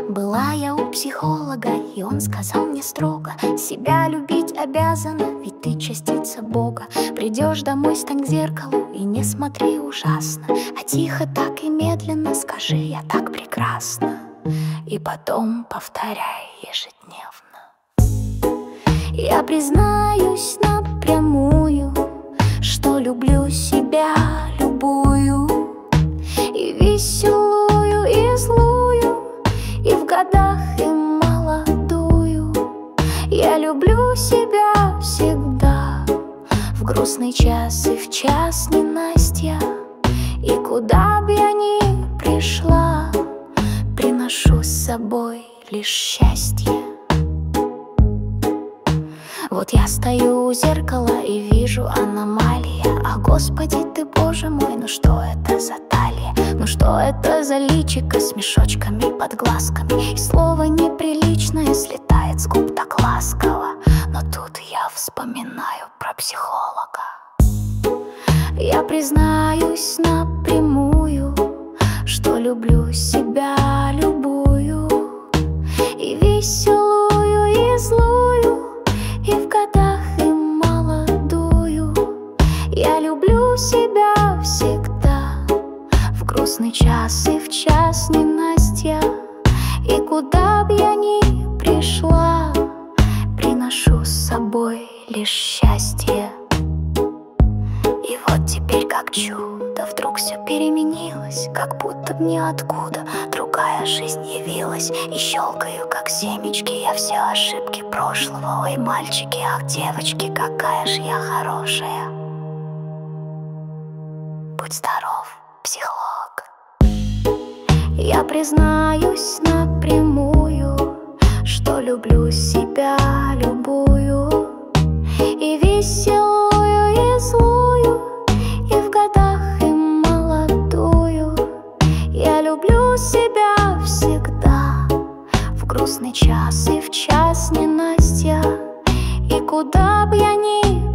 Была я у психолога, и он сказал мне строго: себя любить обязана, ведь ты частица Бога. Придешь домой, стань к зеркалу и не смотри ужасно, а тихо так и медленно скажи: я так прекрасна. И потом повторяй ежедневно. Я признаюсь напрямую, что люблю себя любую, и веселую, и злую, и в годах, и молодую. Я люблю себя всегда, в грустный час и в час ненастья. И куда б я ни пришла, приношу с собой лишь счастье. Вот я стою у зеркала и вижу аномалии. А Господи ты, Боже мой, ну что это за талия? Ну что это за личико с мешочками под глазками? И слово неприличное слетает с губ так ласково. Но тут я вспоминаю про психолога. Я признаюсь напрямую, что люблю себя любую, и веселую, и злую, и в годах, и молодую. Я люблю себя всегда, в грустный час и в час ненастья. И куда б я ни пришла, приношу с собой лишь счастье. И вот теперь как чудо вдруг все переменилось, как будто б ниоткуда другая жизнь явилась. И щелкаю, как семечки, я все ошибки прошлого. Ой, мальчики, ах, девочки, какая ж я хорошая. Будь здоров, психолог. Я признаюсь напрямую, что люблю себя любую, и веселую, и злую, и в годах, и молодую. Я люблю себя всегда, в грустный час и в час ненастья. И куда б я ни